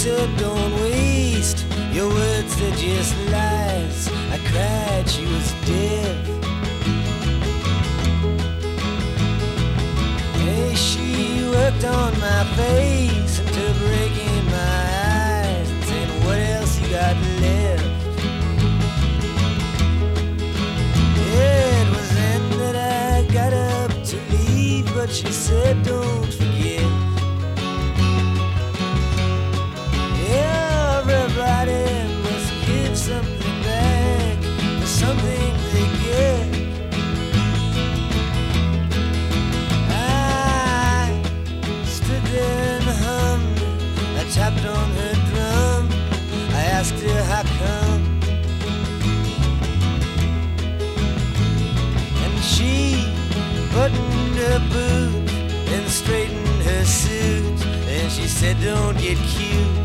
said, don't waste your words, they're just lies. I cried, she was deaf. Hey, she worked on my face until breaking my eyes and saying, what else you got left? Yeah, it was then that I got up to leave, but she said, don't forget. Everybody must give something back for something they get. I stood there and hummed. I tapped on her drum. I asked her how come, and she buttoned her boot and straightened her suit, and she said, don't get cute.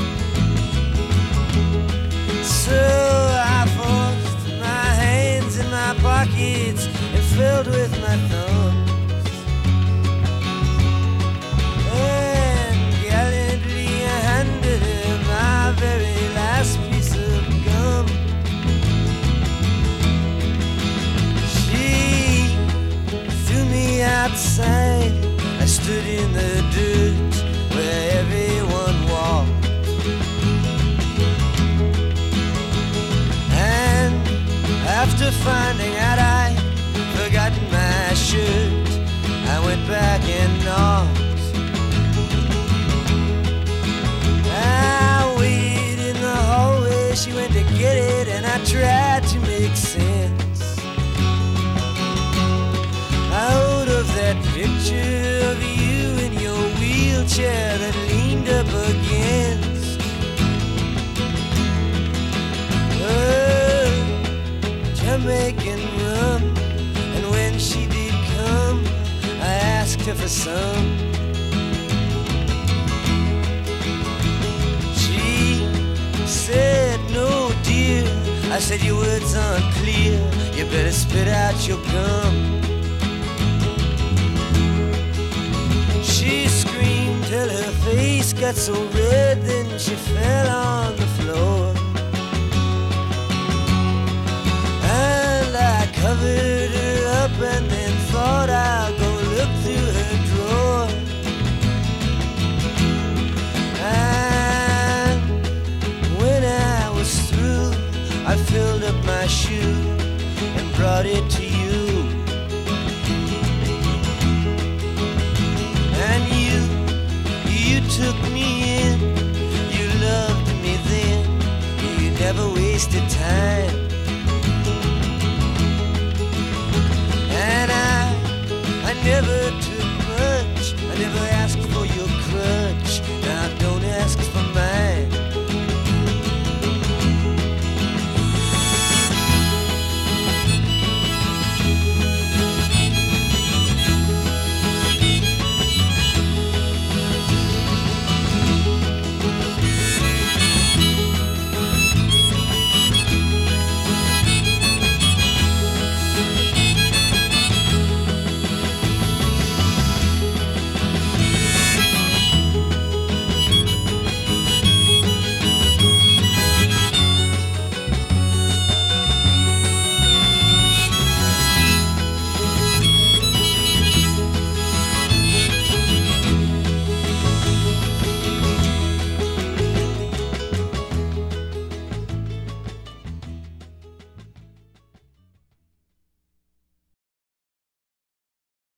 So I forced my hands in my pockets and filled with my thumbs, and gallantly I handed her my very last piece of gum. She threw me outside. I stood in the dirt where everyone walked. After finding out I'd forgotten my shirt, I went back and knocked. I waited in the hallway, she went to get it, and I tried to make sense out of that picture of you in your wheelchair that leaned up against Jamaican rum. And when she did come, I asked her for some. She said, no dear. I said, your words aren't clear, you better spit out your gum. She screamed till her face got so red, then she fell on the floor. I covered her up and then thought I'll go look through her drawer. And when I was through, I filled up my shoe and brought it to you. And you took me in, you loved me then, you never wasted time. And I never